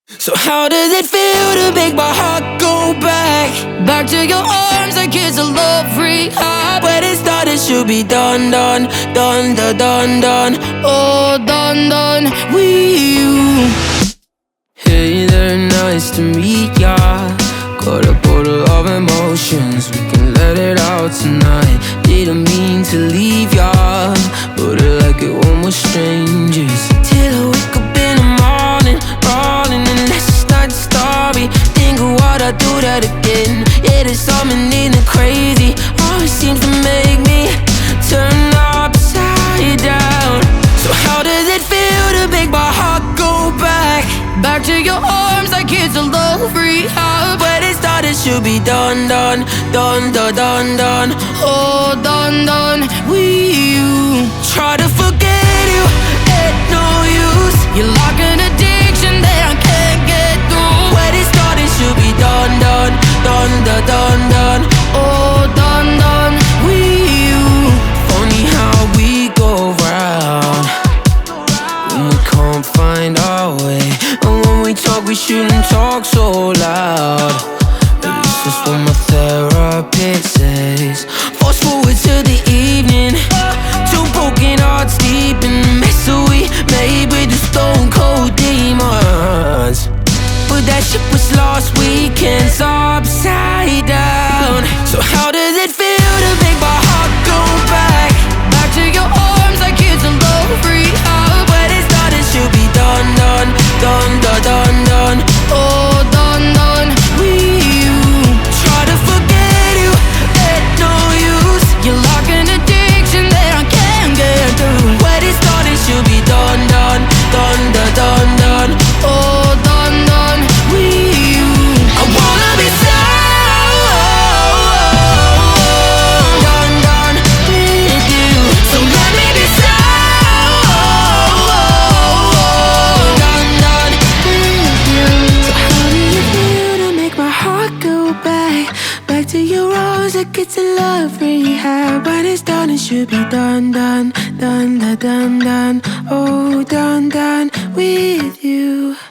So how does it feel to make my heart go back? Back to your arms like it's a love rehab. When it started should be done, done, done, done, done, done. Oh, done, done with you. Hey there, nice to meet ya. Got a bottle of emotions, we can let it out tonight. Didn't mean to leave ya, but I like it when we're strangers. Till I wake up in the morning, rolling the last night's story. Think of what I do that again. Yeah, there's something in it crazy. Always seems to make me turn upside down. So how does it feel to make my heart go back? Back to your arms like it's a love rehab. When it started should be done, done, done, done, done, done. Oh, done, done with you. Try to forget you, ain't no use. You're like an addiction that I can't get through. When it started should be done, done, done, done, done, done. Oh, done, done with you. Funny how we go round when we can't find our way. And when we talk, we shouldn't talk so loud. At least that's what my therapist says. Fast forward to the evening, two broken hearts deep in the mess that we made with the stone cold demons. But that ship was lost, weekends upside down. So how does it feel to make my heart go back? Back to your arms like it's a love rehab. When it started should be done, done, done, done, done, done. Oh, done, done with you. Try to forget you, ain't no use. You're like an addiction that I can't get through. When it started should be done, done, done, done, done, done. Oh, done, done with you. I wanna be done, done with you. So let me be done, done with you. So how do you feel to make my heart go back? Back to your arms like it's a love rehab. When it's done, it should be done, done, done, done, done, done. Oh, done, done with you.